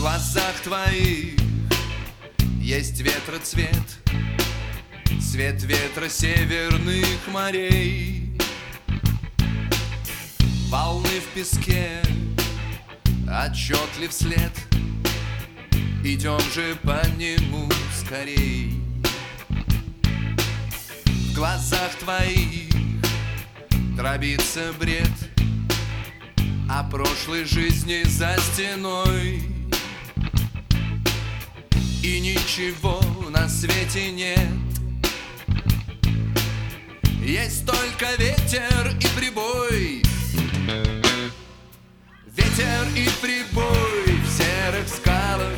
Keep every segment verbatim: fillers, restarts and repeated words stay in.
глазах твоих есть ветроцвет, цвет ветра северных морей. Волны в песке, отчетлив след, идем же по нему скорей. В глазах твоих дробится бред о прошлой жизни за стеной. И ничего на свете нет, есть только ветер и прибой. Ветер и прибой в серых скалах.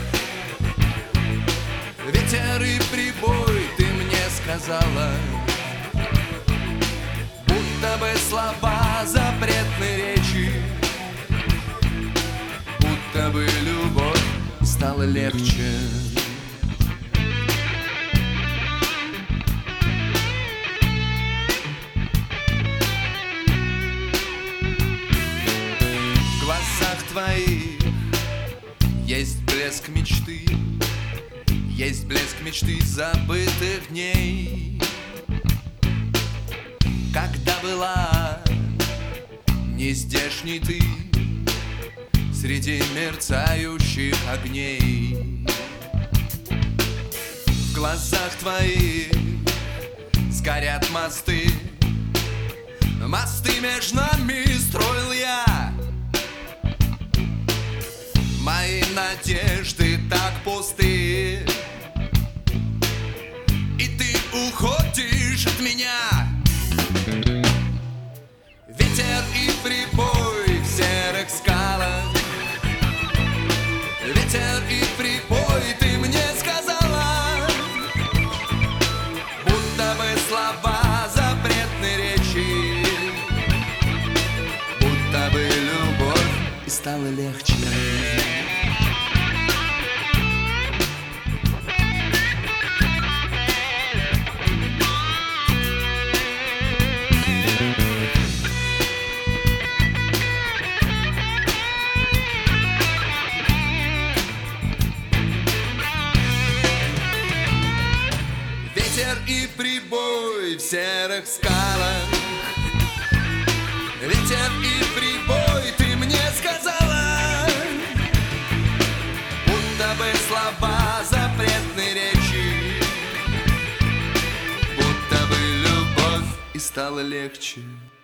Ветер и прибой, ты мне сказала, будто бы слова запретной речи, будто бы любовь стала легче. В глазах твоих есть блеск мечты, есть блеск мечты забытых дней, когда была нездешней ты среди мерцающих огней. В глазах твоих сгорят мосты, мосты между нами строил я. Мои надежды так пусты, и ты уходишь от меня. Ветер и прибой в серых скалах. Ветер и прибой, ты мне сказала, будто бы слова запретной речи, будто бы любовь и стала легче. Ветер и прибой в серых скалах. Ветер и прибой, ты мне сказала, будто бы слова запретной речи, будто бы любовь и стала легче.